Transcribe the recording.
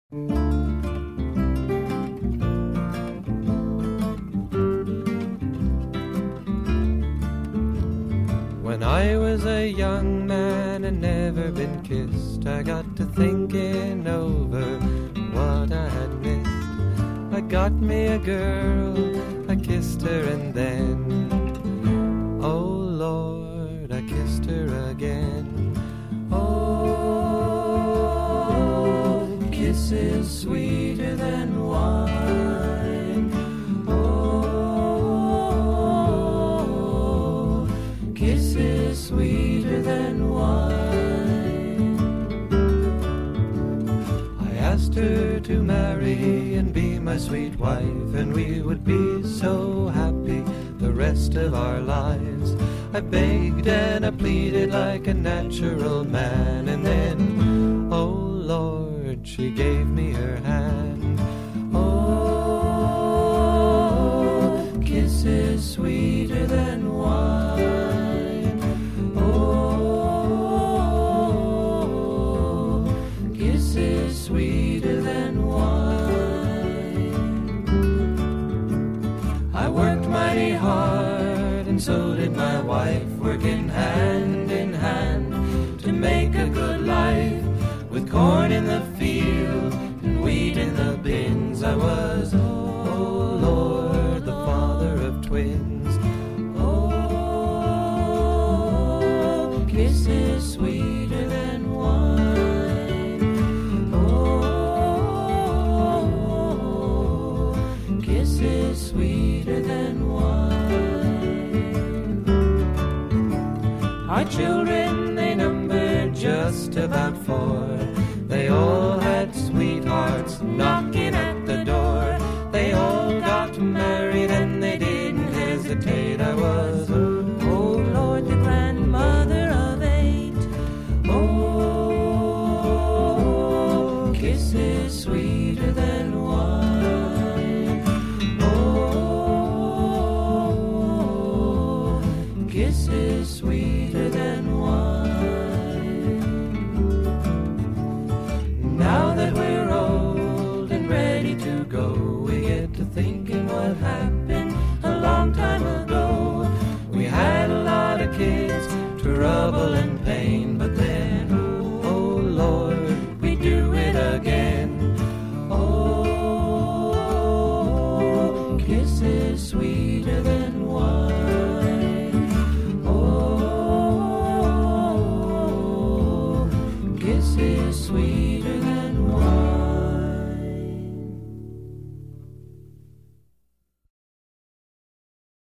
When I was a young man and never been kissed, I got to thinking over what I had missed. I got me a girl, I kissed her and then, oh Lord, I kissed her again. Oh, kisses sweeter than wine. Oh, kisses sweeter than wine. I asked her to marry and be my sweet wife, and we would be so happy the rest of our lives. I begged and I pleaded like a natural man, and then, oh Lord, she gave me her hand. Oh, kisses sweeter than wine. Oh, kisses sweeter than wine. I worked mighty hard, and so did my wife, working hand in hand to make a good life. With corn in the field and wheat in the bins, I was, oh Lord, the father of twins. Oh, kisses sweeter than wine. Oh, kisses sweeter than wine. Our children, they numbered just about 4. They all had sweethearts knocking at the door. They all got married and they didn't hesitate. I was, oh Lord, the grandmother of 8. Oh, kisses sweeter than wine.